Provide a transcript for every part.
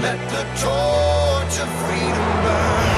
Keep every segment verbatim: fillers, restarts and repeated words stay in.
Let the torch of freedom burn.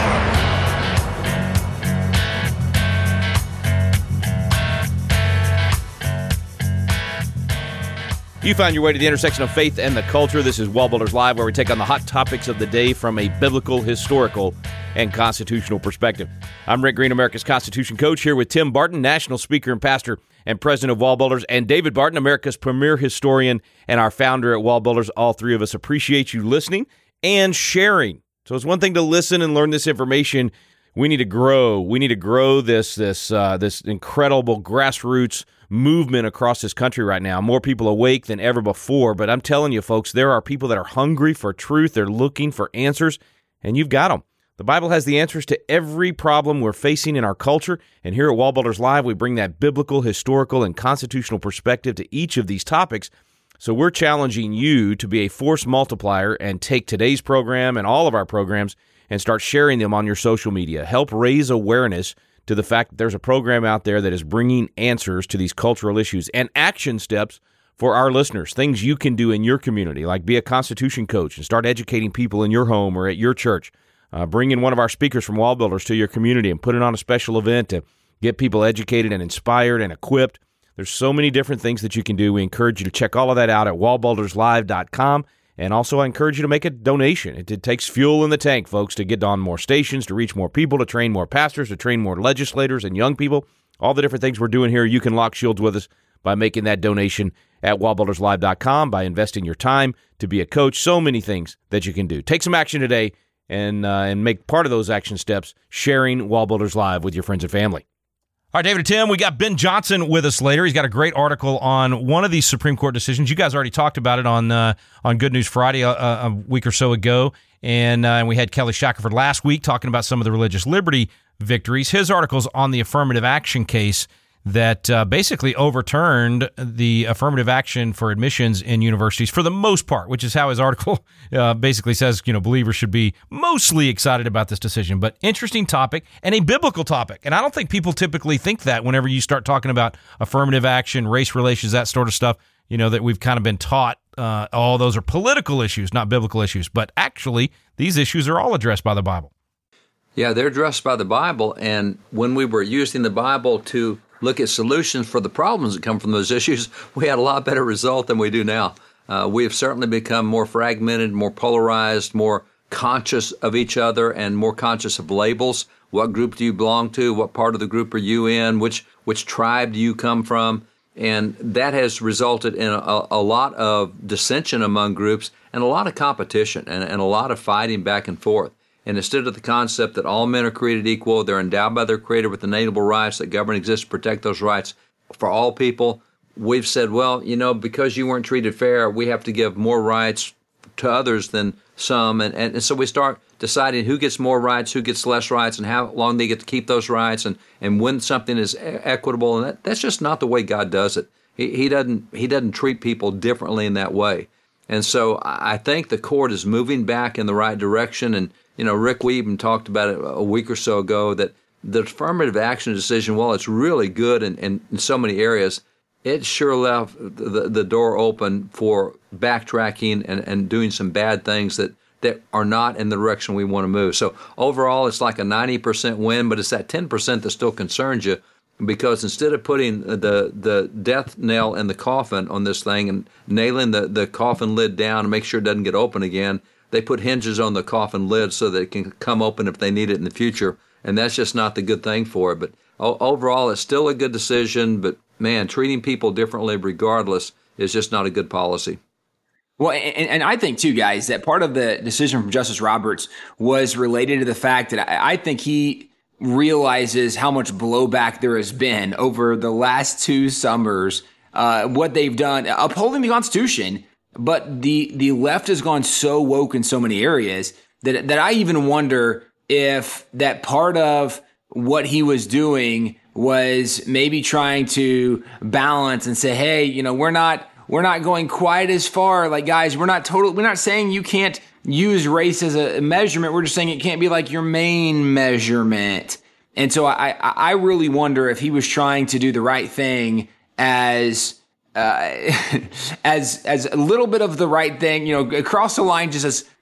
You found your way to the intersection of faith and the culture. This is Wallbuilders Live, where we take on the hot topics of the day from a biblical, historical, and constitutional perspective. I'm Rick Green, America's Constitution coach, here with Tim Barton, national speaker and pastor and president of Wallbuilders, and David Barton, America's premier historian and our founder at Wallbuilders. All three of us appreciate you listening and sharing. So it's one thing to listen and learn this information. We need to grow. We need to grow this this uh, this incredible grassroots movement across this country right now. More people awake than ever before. But I'm telling you, folks, there are people that are hungry for truth. They're looking for answers, and you've got them. The Bible has the answers to every problem we're facing in our culture, and here at Wallbuilders Live, we bring that biblical, historical, and constitutional perspective to each of these topics. So we're challenging you to be a force multiplier and take today's program and all of our programs and start sharing them on your social media. Help raise awareness to the fact that there's a program out there that is bringing answers to these cultural issues and action steps for our listeners, things you can do in your community, like be a Constitution coach and start educating people in your home or at your church. Uh, bring in one of our speakers from Wallbuilders to your community and put it on a special event to get people educated and inspired and equipped. There's so many different things that you can do. We encourage you to check all of that out at wallbuilders live dot com. And also, I encourage you to make a donation. It, it takes fuel in the tank, folks, to get on more stations, to reach more people, to train more pastors, to train more legislators and young people. All the different things we're doing here, you can lock shields with us by making that donation at wallbuilders live dot com, by investing your time to be a coach. So many things that you can do. Take some action today and uh, and make part of those action steps sharing Wallbuilders Live with your friends and family. All right, David and Tim, we got Ben Johnson with us later. He's got a great article on one of these Supreme Court decisions. You guys already talked about it on uh, on Good News Friday a, a week or so ago, and, uh, and we had Kelly Shackelford last week talking about some of the religious liberty victories. His article's on the affirmative action case that uh, basically overturned the affirmative action for admissions in universities for the most part, which is how his article uh, basically says, you know, believers should be mostly excited about this decision. But interesting topic and a biblical topic. And I don't think people typically think that whenever you start talking about affirmative action, race relations, that sort of stuff, you know, that we've kind of been taught uh, all those are political issues, not biblical issues. But actually, these issues are all addressed by the Bible. Yeah, they're addressed by the Bible. And when we were using the Bible to look at solutions for the problems that come from those issues, we had a lot better result than we do now. Uh, we have certainly become more fragmented, more polarized, more conscious of each other, and more conscious of labels. What group do you belong to? What part of the group are you in? Which which tribe do you come from? And that has resulted in a, a lot of dissension among groups and a lot of competition and, and a lot of fighting back and forth. And instead of the concept that all men are created equal, they're endowed by their Creator with inalienable rights, that government exists to protect those rights for all people, we've said, well, you know, because you weren't treated fair, we have to give more rights to others than some. And, and, and so we start deciding who gets more rights, who gets less rights, and how long they get to keep those rights, and, and when something is equitable. And that, that's just not the way God does it. He, he doesn't he doesn't treat people differently in that way. And so I think the court is moving back in the right direction. And you know, Rick, we even talked about it a week or so ago that the affirmative action decision, while it's really good in, in, in so many areas, it sure left the, the door open for backtracking and, and doing some bad things that, that are not in the direction we want to move. So overall, it's like a ninety percent win, but it's that ten percent that still concerns you, because instead of putting the, the death nail in the coffin on this thing and nailing the, the coffin lid down to make sure it doesn't get open again, they put hinges on the coffin lid so that it can come open if they need it in the future, and that's just not the good thing for it. But overall, it's still a good decision, but man, treating people differently regardless is just not a good policy. Well, and, and I think, too, guys, that part of the decision from Justice Roberts was related to the fact that I, I think he realizes how much blowback there has been over the last two summers, uh, what they've done, upholding the Constitution. But the the left has gone so woke in so many areas that that I even wonder if that part of what he was doing was maybe trying to balance and say, hey, you know, we're not we're not going quite as far. Like, guys, we're not total. We're not saying you can't use race as a measurement. We're just saying it can't be like your main measurement. And so I I really wonder if he was trying to do the right thing as. Uh, as as a little bit of the right thing, you know, across the line, just as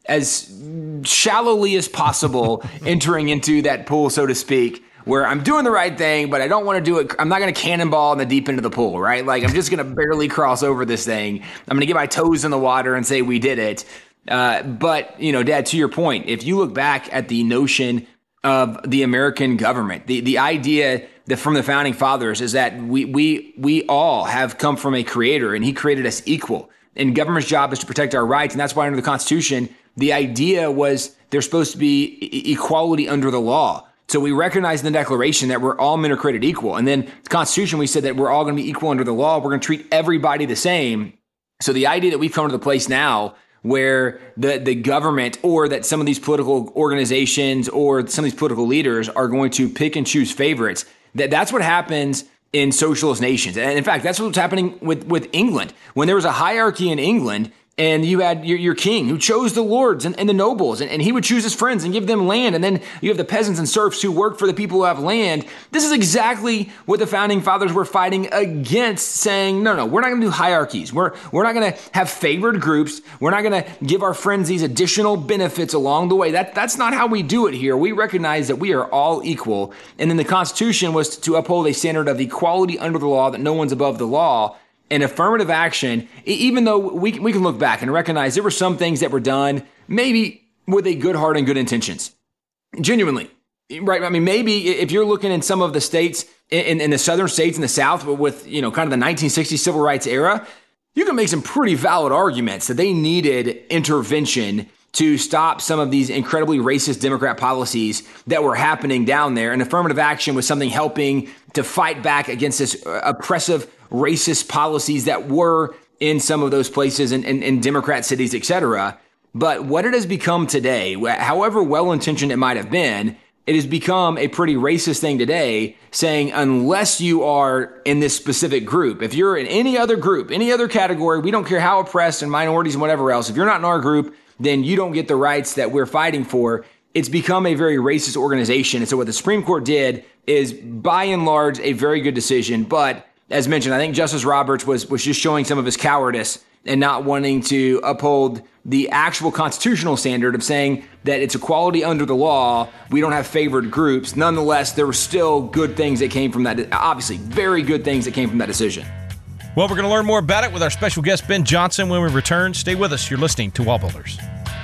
as shallowly as possible, entering into that pool, so to speak, where I'm doing the right thing, but I don't want to do it. I'm not going to cannonball in the deep end of the pool, right? Like, I'm just going to barely cross over this thing. I'm going to get my toes in the water and say we did it. Uh, but, you know, Dad, to your point, if you look back at the notion of the American government, the, the idea that from the founding fathers is that we, we, we all have come from a creator, and he created us equal. And government's job is to protect our rights. And that's why under the Constitution, the idea was there's supposed to be e- equality under the law. So we recognize in the Declaration that we're all men are created equal. And then the Constitution, we said that we're all going to be equal under the law. We're going to treat everybody the same. So the idea that we've come to the place now where the, the government, or that some of these political organizations or some of these political leaders are going to pick and choose favorites, that that's what happens in socialist nations. And in fact, that's what's happening with, with England. When there was a hierarchy in England, and you had your, your king who chose the lords and, and the nobles, and, and he would choose his friends and give them land. And then you have the peasants and serfs who work for the people who have land. This is exactly what the founding fathers were fighting against, saying, no, no, we're not going to do hierarchies. We're, we're not going to have favored groups. We're not going to give our friends these additional benefits along the way. That, that's not how we do it here. We recognize that we are all equal. And then the Constitution was to uphold a standard of equality under the law, that no one's above the law. And affirmative action, even though we we can look back and recognize there were some things that were done maybe with a good heart and good intentions, genuinely, right? I mean, maybe if you're looking in some of the states, in, in the southern states in the South, with, you know, kind of the nineteen sixties civil rights era, you can make some pretty valid arguments that they needed intervention to stop some of these incredibly racist Democrat policies that were happening down there. And affirmative action was something helping to fight back against this oppressive racist policies that were in some of those places in, in, in Democrat cities, et cetera. But what it has become today, however well-intentioned it might have been, it has become a pretty racist thing today, saying unless you are in this specific group, if you're in any other group, any other category, we don't care how oppressed and minorities and whatever else, if you're not in our group, then you don't get the rights that we're fighting for. It's become a very racist organization. And so what the Supreme Court did is, by and large, a very good decision. But as mentioned, I think Justice Roberts was, was just showing some of his cowardice and not wanting to uphold the actual constitutional standard of saying that it's equality under the law. We don't have favored groups. Nonetheless, there were still good things that came from that. Obviously, very good things that came from that decision. Well, we're going to learn more about it with our special guest, Ben Johnson, when we return. Stay with us. You're listening to Wall Builders.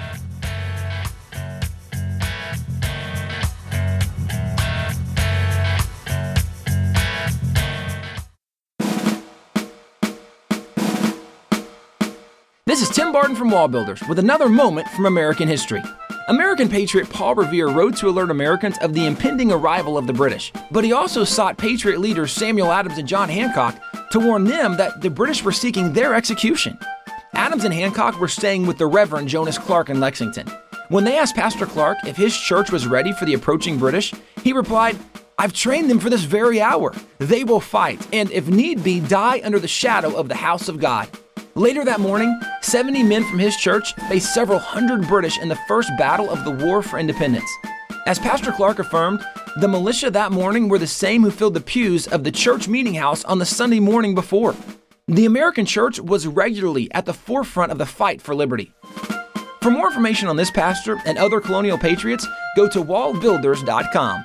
This is Tim Barton from Wall Builders with another moment from American history. American patriot Paul Revere rode to alert Americans of the impending arrival of the British, but he also sought patriot leaders Samuel Adams and John Hancock to warn them that the British were seeking their execution. Adams and Hancock were staying with the Reverend Jonas Clark in Lexington. When they asked Pastor Clark if his church was ready for the approaching British, he replied, "I've trained them for this very hour. They will fight, and if need be, die under the shadow of the house of God." Later that morning, seventy men from his church faced several hundred British in the first battle of the War for Independence. As Pastor Clark affirmed, the militia that morning were the same who filled the pews of the church meeting house on the Sunday morning before. The American church was regularly at the forefront of the fight for liberty. For more information on this pastor and other colonial patriots, go to wall builders dot com.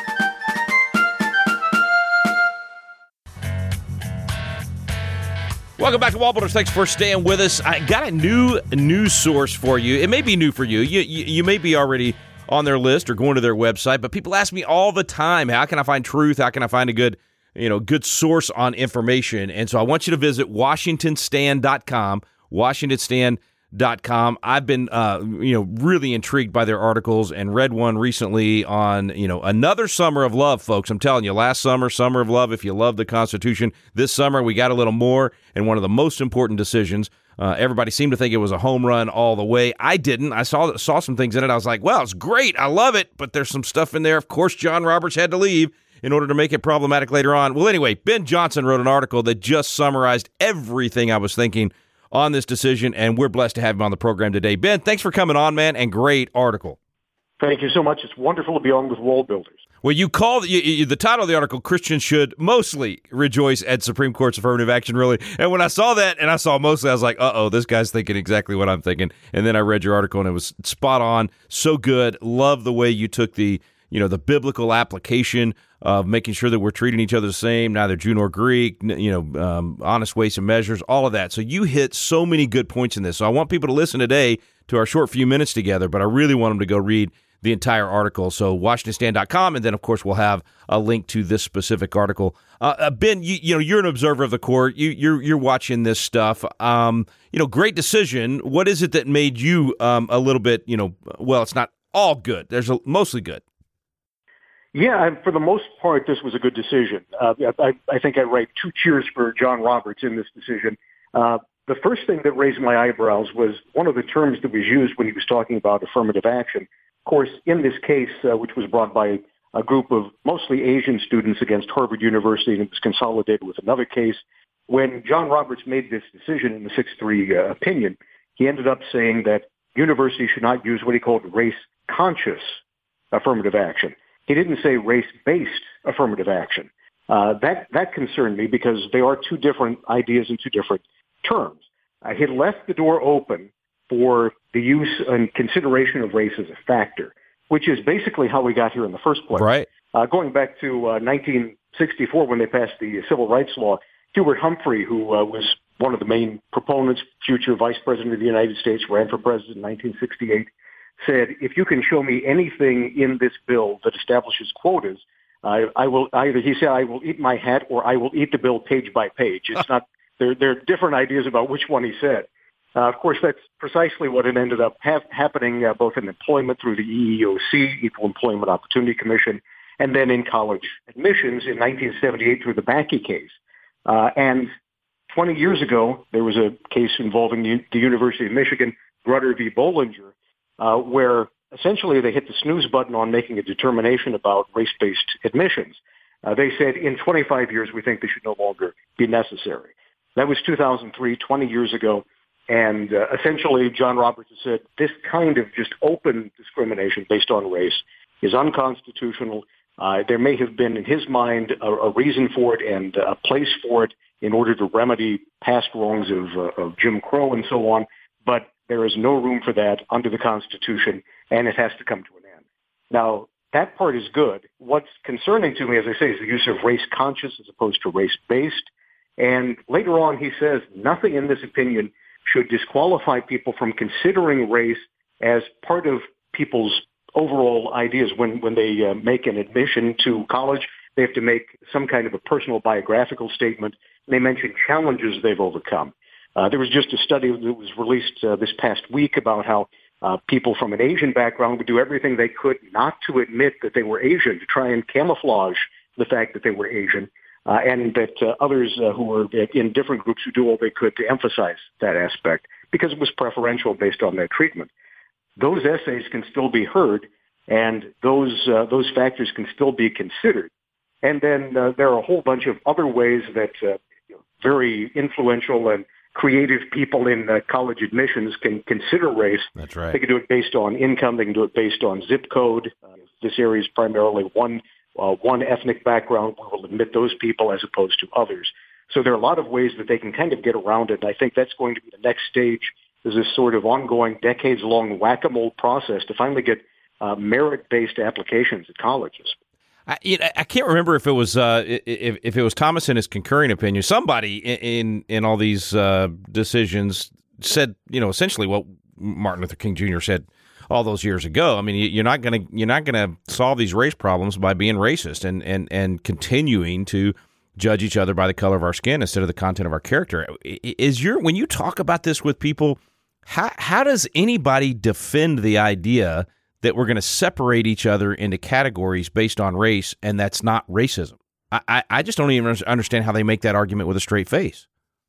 Welcome back to Wall Builders. Thanks for staying with us. I got a new news source for you. It may be new for you. You, you. you may be already on their list or going to their website, but people ask me all the time, how can I find truth? How can I find a good, you know, good source on information? And so I want you to visit washington stand dot com, washington stand dot com. I've been, uh, you know, really intrigued by their articles and read one recently on, you know, another summer of love, folks. I'm telling you, last summer, summer of love, if you love the Constitution. This summer, we got a little more, and one of the most important decisions. Uh, everybody seemed to think it was a home run all the way. I didn't. I saw saw some things in it. I was like, well, it's great. I love it. But there's some stuff in there. Of course, John Roberts had to leave in order to make it problematic later on. Well, anyway, Ben Johnson wrote an article that just summarized everything I was thinking on this decision, and we're blessed to have him on the program today. Ben, thanks for coming on, man, and great article. Thank you so much. It's wonderful to be on with Wall Builders. Well, you called you, you, the title of the article, Christians Should Mostly Rejoice at Supreme Court's Affirmative Action Ruling. And when I saw that and I saw mostly, I was like, uh-oh, this guy's thinking exactly what I'm thinking. And then I read your article and it was spot on. So good. Love the way you took the, you know, the biblical application of making sure that we're treating each other the same, neither Jew nor Greek, you know, um, honest weights and measures, all of that. So you hit so many good points in this. So I want people to listen today to our short few minutes together, but I really want them to go read the entire article. So Washington Stand dot com, and then, of course, we'll have a link to this specific article. Uh, uh, Ben, you, you know, you're an observer of the court. You, you're you're watching this stuff. Um, you know, great decision. What is it that made you um, a little bit, you know, well, it's not all good. There's a, mostly good. Yeah, I, for the most part, this was a good decision. Uh, I, I think I write two cheers for John Roberts in this decision. Uh, the first thing that raised my eyebrows was one of the terms that was used when he was talking about affirmative action. Of course, in this case, uh, which was brought by a group of mostly Asian students against Harvard University, and it was consolidated with another case, when John Roberts made this decision in the six three uh, opinion, he ended up saying that universities should not use what he called race-conscious affirmative action. He didn't say race-based affirmative action. Uh, that that concerned me because they are two different ideas and two different terms. Uh, he left the door open for the use and consideration of race as a factor, which is basically how we got here in the first place. Right. Uh, going back to uh, nineteen sixty-four when they passed the Civil Rights Law, Hubert Humphrey, who uh, was one of the main proponents, future Vice President of the United States, ran for president in nineteen sixty-eight, said, if you can show me anything in this bill that establishes quotas, uh, I will either, he said, I will eat my hat or I will eat the bill page by page. It's not, there, there are different ideas about which one he said. Uh, of course, that's precisely what it ended up ha- happening uh, both in employment through the E E O C, Equal Employment Opportunity Commission, and then in college admissions in nineteen seventy-eight through the Bakke case. Uh, and twenty years ago, there was a case involving U- the University of Michigan, Grutter v. Bollinger, uh, where essentially they hit the snooze button on making a determination about race-based admissions. Uh, they said, in twenty-five years, we think they should no longer be necessary. That was two thousand three, twenty years ago. And uh, essentially, John Roberts has said this kind of just open discrimination based on race is unconstitutional. Uh, there may have been, in his mind, a, a reason for it and a place for it in order to remedy past wrongs of, uh, of Jim Crow and so on. But there is no room for that under the Constitution, and it has to come to an end. Now, that part is good. What's concerning to me, as I say, is the use of race-conscious as opposed to race-based. And later on, he says nothing in this opinion should disqualify people from considering race as part of people's overall ideas. When, when they uh, make an admission to college, they have to make some kind of a personal biographical statement. And they mention challenges they've overcome. Uh, there was just a study that was released uh, this past week about how uh, people from an Asian background would do everything they could not to admit that they were Asian, to try and camouflage the fact that they were Asian. Uh, and that uh, others uh, who were in different groups would do all they could to emphasize that aspect because it was preferential based on their treatment. Those essays can still be heard, and those uh, those factors can still be considered. And then uh, there are a whole bunch of other ways that uh, you know, very influential and creative people in uh, college admissions can consider race. That's right. They can do it based on income. They can do it based on zip code. Uh, this area is primarily one Uh, one ethnic background. We will admit those people as opposed to others. So there are a lot of ways that they can kind of get around it. And I think that's going to be the next stage, is this sort of ongoing, decades-long whack-a-mole process to finally get uh, merit-based applications at colleges. I, you know, I can't remember if it was uh, if, if it was Thomas in his concurring opinion. Somebody in in, in all these uh, decisions said, you know, essentially what Martin Luther King Junior said all those years ago. I mean, you're not going to you're not going to solve these race problems by being racist and, and, and continuing to judge each other by the color of our skin instead of the content of our character. Is your when you talk about this with people, how how does anybody defend the idea that we're going to separate each other into categories based on race, and that's not racism? I, I, I just don't even understand how they make that argument with a straight face.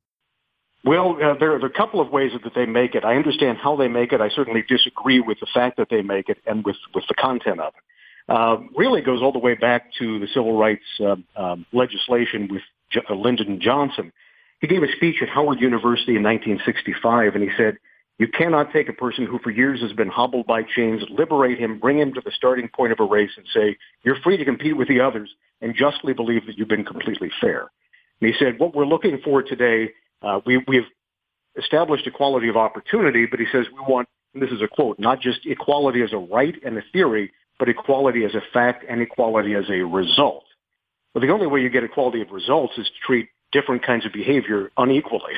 Well, uh, there are a couple of ways that they make it. I understand how they make it. I certainly disagree with the fact that they make it and with, with the content of it. Uh, really goes all the way back to the civil rights uh, um, legislation with J- uh, Lyndon Johnson. He gave a speech at Howard University in nineteen sixty-five, and he said, You cannot take a person who for years has been hobbled by chains, liberate him, bring him to the starting point of a race and say, you're free to compete with the others, and justly believe that you've been completely fair. And he said, what we're looking for today, uh, we, we've established equality of opportunity, but he says we want, and this is a quote, not just equality as a right and a theory, but equality as a fact and equality as a result. Well, the only way you get equality of results is to treat different kinds of behavior unequally.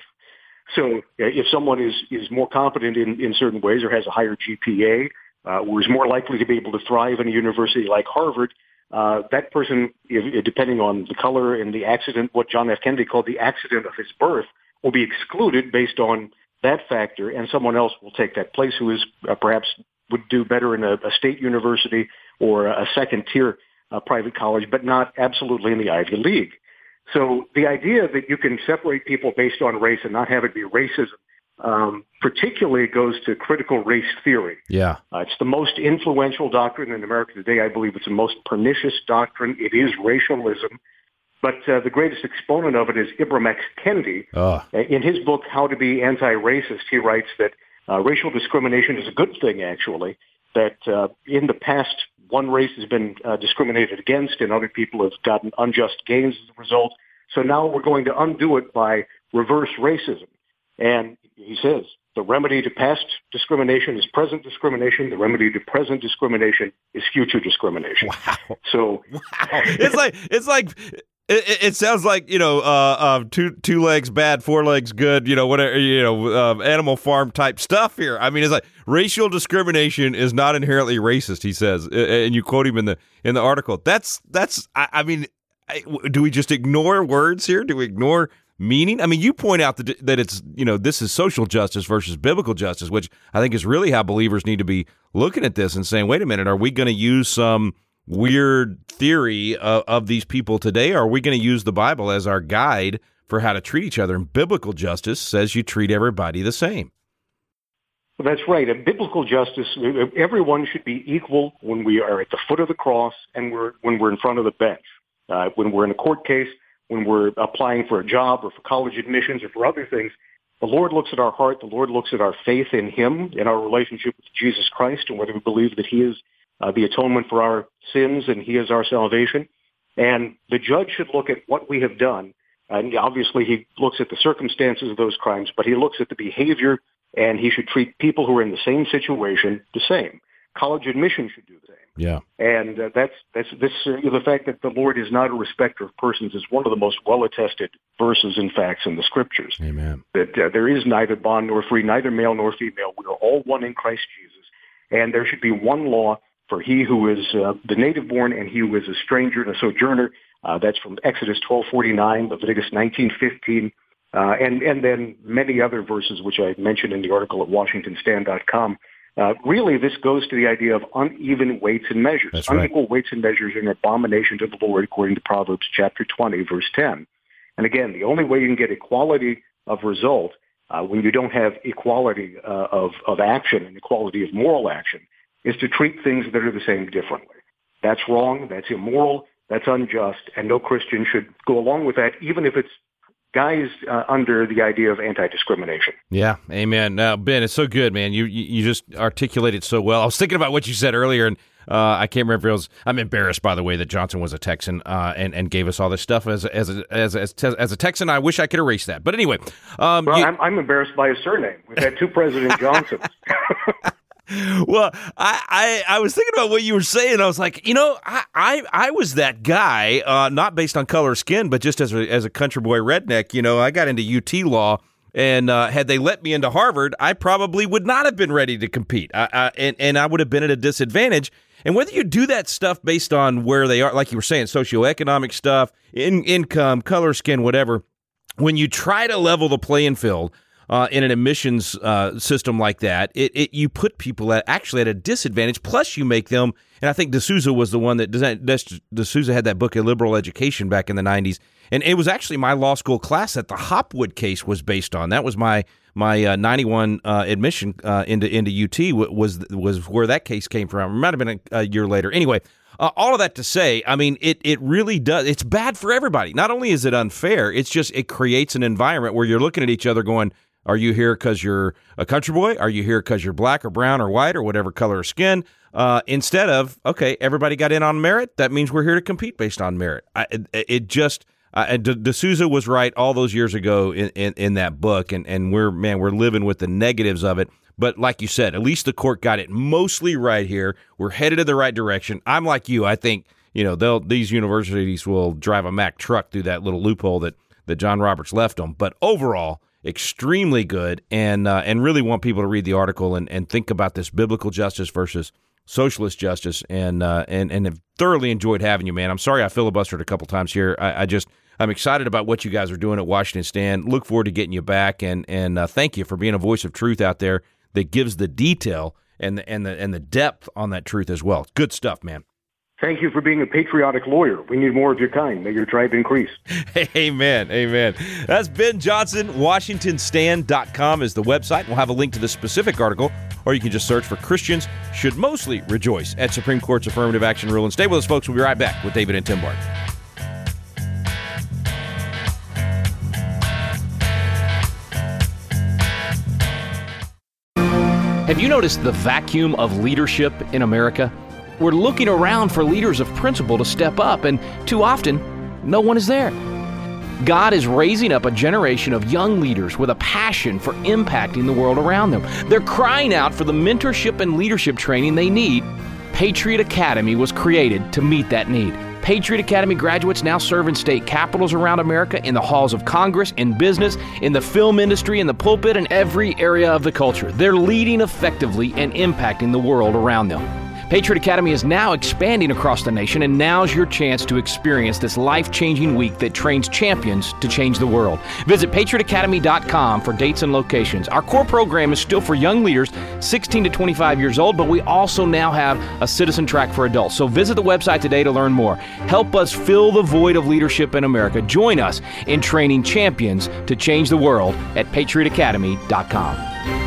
So if someone is, is more competent in, in certain ways or has a higher G P A uh, or is more likely to be able to thrive in a university like Harvard, uh, that person, if, depending on the color and the accident, what John F. Kennedy called the accident of his birth, will be excluded based on that factor, and someone else will take that place who is uh, perhaps would do better in a, a state university or a second-tier uh, private college, but not absolutely in the Ivy League. So the idea that you can separate people based on race and not have it be racism um, particularly goes to critical race theory. Yeah. Uh, it's the most influential doctrine in America today. I believe it's the most pernicious doctrine. It is racialism. But uh, the greatest exponent of it is Ibram X. Kendi. Oh. In his book, How to Be Anti-Racist, he writes that uh, racial discrimination is a good thing, actually, that uh, in the past, one race has been uh, discriminated against and other people have gotten unjust gains as a result. So now we're going to undo it by reverse racism. And he says the remedy to past discrimination is present discrimination. The remedy to present discrimination is future discrimination. Wow. So wow. It's like, it's like, It, it sounds like, you know, uh, uh, two two legs bad, four legs good, you know, whatever, you know, uh, Animal Farm type stuff here. I mean, it's like racial discrimination is not inherently racist, he says, and you quote him in the in the article. That's that's. I, I mean, I, do we just ignore words here? Do we ignore meaning? I mean, you point out that that it's, you know, this is social justice versus biblical justice, which I think is really how believers need to be looking at this and saying, wait a minute, are we going to use some weird theory of, of these people today, or are we going to use the Bible as our guide for how to treat each other? And biblical justice says you treat everybody the same. Well, that's right. In biblical justice, everyone should be equal when we are at the foot of the cross and we're, when we're in front of the bench. Uh, when we're in a court case, when we're applying for a job or for college admissions or for other things, the Lord looks at our heart. The Lord looks at our faith in Him, in our relationship with Jesus Christ, and whether we believe that He is Uh, the atonement for our sins, and He is our salvation. And the judge should look at what we have done. And obviously he looks at the circumstances of those crimes, but he looks at the behavior, and he should treat people who are in the same situation the same. College admission should do the same. Yeah. And uh, that's, that's this, uh, the fact that the Lord is not a respecter of persons is one of the most well-attested verses and facts in the Scriptures. Amen. That uh, there is neither bond nor free, neither male nor female. We are all one in Christ Jesus. And there should be one law for he who is uh, the native born and he who is a stranger and a sojourner. Uh, that's from Exodus twelve forty-nine, Leviticus nineteen fifteen, uh, and, and then many other verses which I mentioned in the article at Washington Stand dot com. Uh, really, this goes to the idea of uneven weights and measures. That's right. Unequal weights and measures are an abomination to the Lord, according to Proverbs chapter twenty, verse ten. And again, the only way you can get equality of result uh, when you don't have equality uh, of, of action and equality of moral action is to treat things that are the same differently. That's wrong, that's immoral, that's unjust, and no Christian should go along with that, even if it's guys uh, under the idea of anti-discrimination. Yeah, amen. Now, Ben, it's so good, man. You, you you just articulated so well. I was thinking about what you said earlier, and uh, I can't remember if it was, I'm embarrassed, by the way, that Johnson was a Texan uh, and, and gave us all this stuff. As as a, as, as, as a Texan, I wish I could erase that. But anyway. Um, well, you, I'm, I'm embarrassed by his surname. We've had two President Johnsons. Well, I, I, I was thinking about what you were saying. I was like, you know, I I, I was that guy, uh, not based on color of skin, but just as a, as a country boy redneck. You know, I got into U T law, and uh, had they let me into Harvard, I probably would not have been ready to compete, I, I, and, and I would have been at a disadvantage. And whether you do that stuff based on where they are, like you were saying, socioeconomic stuff, in, income, color of skin, whatever, when you try to level the playing field, Uh, in an admissions uh, system like that, it, it you put people at, actually at a disadvantage. Plus, you make them, and I think D'Souza was the one that D'Souza had that book, A Liberal Education, back in the nineties, and it was actually my law school class that the Hopwood case was based on. That was my my uh, ninety-one uh, admission uh, into into U T was was where that case came from. It might have been a, a year later. Anyway. Uh, all of that to say, I mean, it it really does. It's bad for everybody. Not only is it unfair, it's just it creates an environment where you're looking at each other going, Are you here because you're a country boy? Are you here because you're black or brown or white or whatever color of skin? Uh, instead of, okay, everybody got in on merit. That means we're here to compete based on merit. I, it, it just, uh, De, D'Souza was right all those years ago in, in, in that book, and, and we're, man, we're living with the negatives of it. But like you said, at least the court got it mostly right here. We're headed in the right direction. I'm like you. I think, you know, they'll these universities will drive a Mack truck through that little loophole that, that John Roberts left them. But overall, extremely good, and uh, and really want people to read the article and, and think about this biblical justice versus socialist justice, and uh, and and have thoroughly enjoyed having you, man. I'm sorry I filibustered a couple times here. I, I just I'm excited about what you guys are doing at Washington Stand. Look forward to getting you back, and and uh, thank you for being a voice of truth out there that gives the detail and the, and the and the depth on that truth as well. Good stuff, man. Thank you for being a patriotic lawyer. We need more of your kind. May your tribe increase. Amen. Amen. That's Ben Johnson. Washington Stand dot com is the website. We'll have a link to the specific article, or you can just search for Christians Should Mostly Rejoice at Supreme Court's Affirmative Action Rule. And stay with us, folks. We'll be right back with David and Tim Barton. Have you noticed the vacuum of leadership in America? We're looking around for leaders of principle to step up, and too often, no one is there. God is raising up a generation of young leaders with a passion for impacting the world around them. They're crying out for the mentorship and leadership training they need. Patriot Academy was created to meet that need. Patriot Academy graduates now serve in state capitals around America, in the halls of Congress, in business, in the film industry, in the pulpit, and every area of the culture. They're leading effectively and impacting the world around them. Patriot Academy is now expanding across the nation, and now's your chance to experience this life-changing week that trains champions to change the world. Visit patriot academy dot com for dates and locations. Our core program is still for young leaders sixteen to twenty-five years old, but we also now have a citizen track for adults. So visit the website today to learn more. Help us fill the void of leadership in America. Join us in training champions to change the world at patriot academy dot com.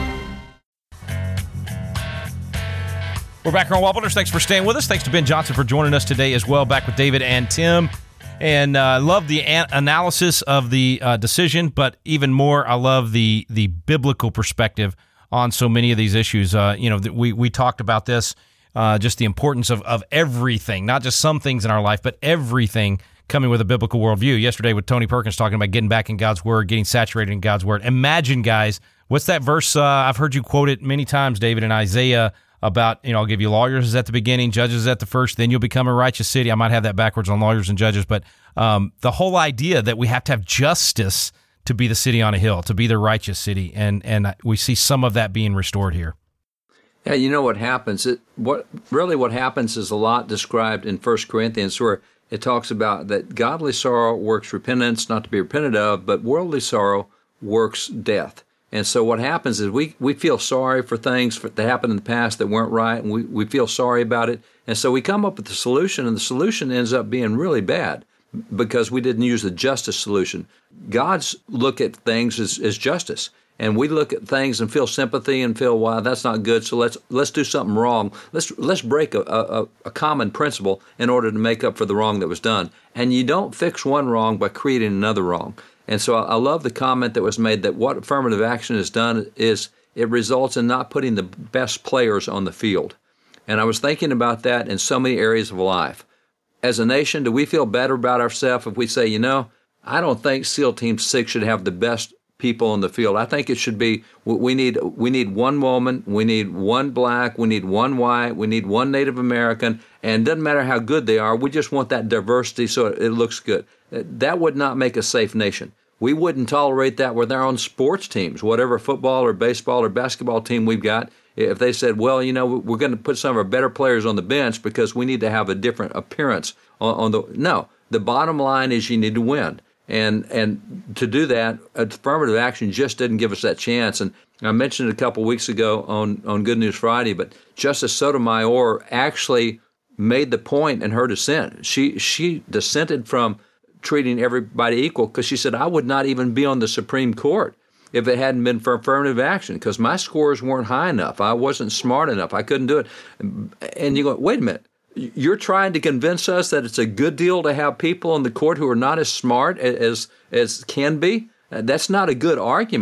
We're back here on Wallbuilders. Thanks for staying with us. Thanks to Ben Johnson for joining us today as well. Back with David and Tim. And I uh, love the an- analysis of the uh, decision, but even more, I love the the biblical perspective on so many of these issues. Uh, you know, th- we we talked about this, uh, just the importance of, of everything, not just some things in our life, but everything coming with a biblical worldview. Yesterday with Tony Perkins talking about getting back in God's Word, getting saturated in God's Word. Imagine, guys, what's that verse? Uh, I've heard you quote it many times, David, in Isaiah, about, you know, I'll give you lawyers at the beginning, judges at the first, then you'll become a righteous city. I might have that backwards on lawyers and judges, but um, the whole idea that we have to have justice to be the city on a hill, to be the righteous city, and and we see some of that being restored here. Yeah, you know what happens? It, what really what happens is a lot described in First Corinthians, where it talks about that godly sorrow works repentance, not to be repented of, but worldly sorrow works death. And so what happens is we, we feel sorry for things for, that happened in the past that weren't right, and we, we feel sorry about it. And so we come up with the solution, and the solution ends up being really bad because we didn't use the justice solution. God's look at things as, as justice, and we look at things and feel sympathy and feel, wow, that's not good, so let's let's do something wrong. Let's let's break a, a, a common principle in order to make up for the wrong that was done. And you don't fix one wrong by creating another wrong. And so I love the comment that was made that what affirmative action has done is it results in not putting the best players on the field. And I was thinking about that in so many areas of life. As a nation, do we feel better about ourselves if we say, you know, I don't think SEAL Team six should have the best people on the field. I think it should be, we need we need one woman, we need one black, we need one white, we need one Native American, and it doesn't matter how good they are, we just want that diversity so it, it looks good. That would not make a safe nation. We wouldn't tolerate that with our own sports teams, whatever football or baseball or basketball team we've got. If they said, well, you know, we're going to put some of our better players on the bench because we need to have a different appearance on, on the – no, the bottom line is you need to win. And and to do that, affirmative action just didn't give us that chance. And I mentioned it a couple weeks ago on, on Good News Friday, but Justice Sotomayor actually made the point in her dissent. She she dissented from – treating everybody equal because she said, I would not even be on the Supreme Court if it hadn't been for affirmative action because my scores weren't high enough. I wasn't smart enough. I couldn't do it. And you go, wait a minute. You're trying to convince us that it's a good deal to have people in the court who are not as smart as as can be? That's not a good argument.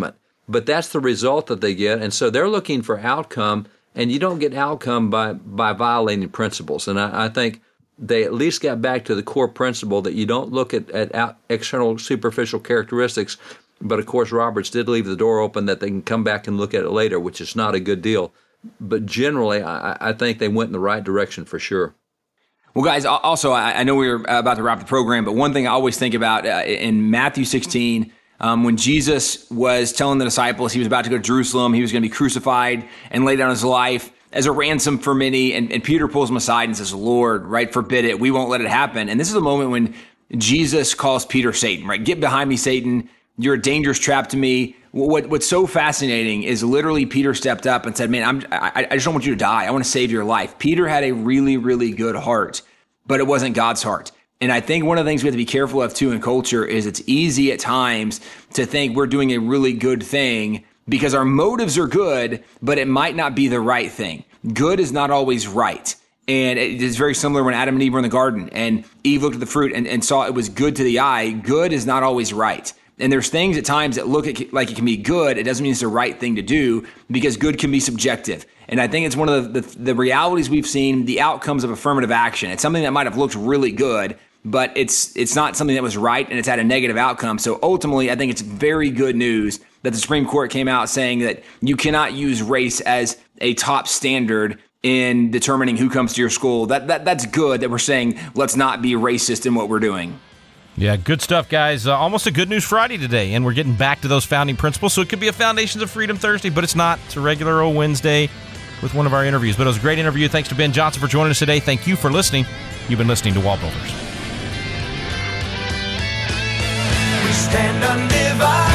but that's the result that they get. And so they're looking for outcome, and you don't get outcome by, by violating principles. And I, I think they at least got back to the core principle that you don't look at, at out, external superficial characteristics. But, of course, Roberts did leave the door open that they can come back and look at it later, which is not a good deal. But generally, I, I think they went in the right direction for sure. Well, guys, also, I know we were about to wrap the program, but one thing I always think about uh, in Matthew sixteen, um, when Jesus was telling the disciples he was about to go to Jerusalem, he was going to be crucified and lay down his life as a ransom for many, and, and Peter pulls him aside and says, Lord, right, forbid it. We won't let it happen. And this is a moment when Jesus calls Peter Satan, right? Get behind me, Satan. You're a dangerous trap to me. What What's so fascinating is literally Peter stepped up and said, man, I'm, I, I just don't want you to die. I want to save your life. Peter had a really, really good heart, but it wasn't God's heart. And I think one of the things we have to be careful of too in culture is it's easy at times to think we're doing a really good thing because our motives are good, but it might not be the right thing. Good is not always right. And it is very similar when Adam and Eve were in the garden and Eve looked at the fruit and, and saw it was good to the eye. Good is not always right. And there's things at times that look like it can be good. It doesn't mean it's the right thing to do because good can be subjective. And I think it's one of the, the, the realities we've seen, the outcomes of affirmative action. It's something that might have looked really good, but it's it's not something that was right and it's had a negative outcome. So ultimately, I think it's very good news that the Supreme Court came out saying that you cannot use race as a top standard in determining who comes to your school. That, that That's good that we're saying let's not be racist in what we're doing. Yeah, good stuff, guys. Uh, almost a Good News Friday today, and we're getting back to those founding principles. So it could be a Foundations of Freedom Thursday, but it's not. It's a regular old Wednesday with one of our interviews. But it was a great interview. Thanks to Ben Johnson for joining us today. Thank you for listening. You've been listening to Wall Builders. We stand undivided.